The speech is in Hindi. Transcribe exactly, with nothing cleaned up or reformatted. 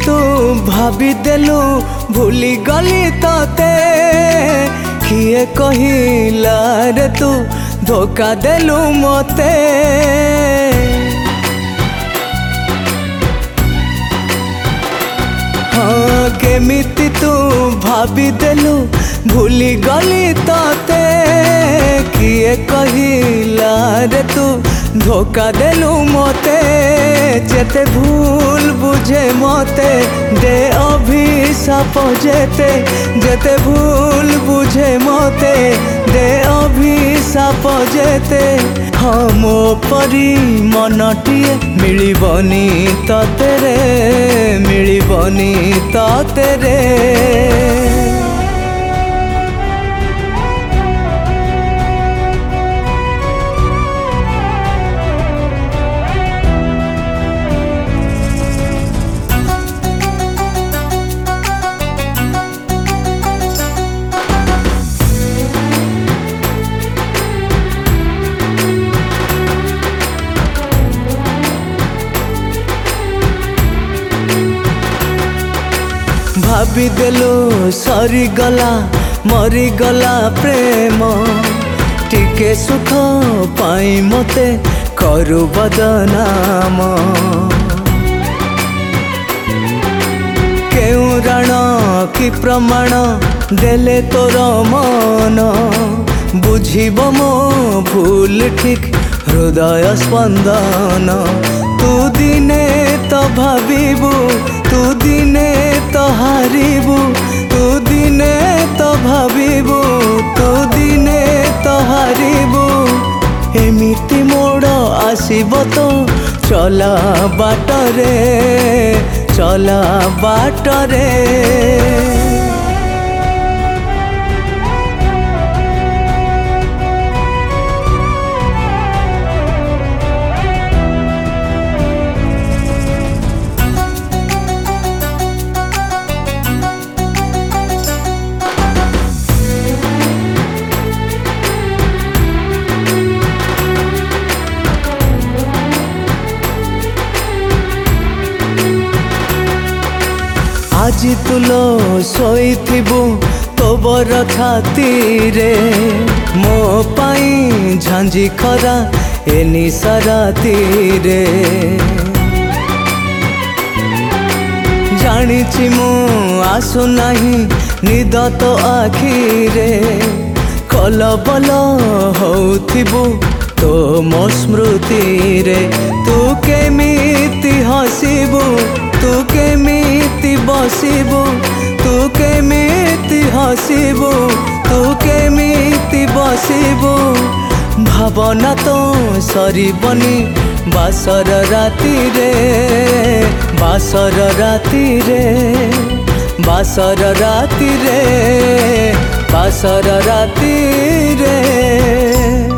तू भाभी देलु भूली गली तते किए कहिला रे तू धोखा देलु मते। हाँ केमिति तू भाभी देलु भूली गली तते किए कहिला रे तू धोखा देलु मते। जेते भूल बुझे मते दे अभिशाप जेते जेते भूल बुझे मते दे अभिशाप जेते। हाँ मो परी मनटिए मिलिबनी तते रे मिलिबनी तते रे। भाभी देलु सरी गला मरी गला प्रेम टिके सुख पाई मते करू बदनाम। केउ रण कि प्रमाण देले तोर मन बुझिब मो भूल ठीक हृदय स्पंदन। तू दिने तो भाविबू तू दिने तो हारिबू तू दिने तो भाविबू तू दिने तो हारिबू। एमिति मोड़ आसीब तो चला बाटरे चला बाटरे। आज तुलो सोईथिबु तोबर छाती रे मो पाई झांझी खरा एनी साराती रे। जानिछि मु आसु नाही निद तो आखी रे कल बल होथिबु तो मो स्मृति रे। तू केमिति हसिबु तू केमिति बसिबु तू केमिति हसिबु तू केमिति बसिबु। भावना तो सरिबनी बासर राती रे बासर राती रे बासर राती रे बासर राती रे।